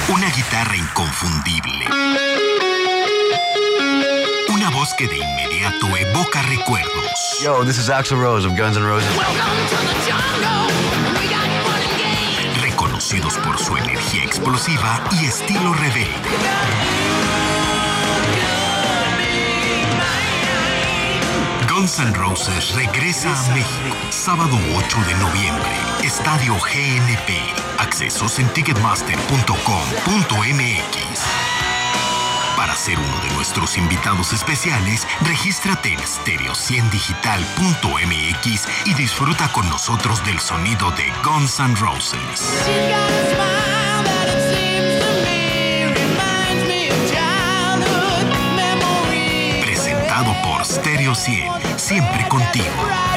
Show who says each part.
Speaker 1: Una guitarra inconfundible. Una voz que de inmediato evoca recuerdos.
Speaker 2: Yo, this is Axl Rose of Guns N' Roses.
Speaker 3: Welcome to the jungle. We got fun and games.
Speaker 1: Reconocidos por su energía explosiva y estilo rebelde. Guns N' Roses regresa a México, sábado 8 de noviembre, Estadio GNP. Accesos en ticketmaster.com.mx. Para ser uno de nuestros invitados especiales, regístrate en stereo100digital.mx y disfruta con nosotros del sonido de Guns N' Roses. Presentado por Stereo 100, siempre contigo.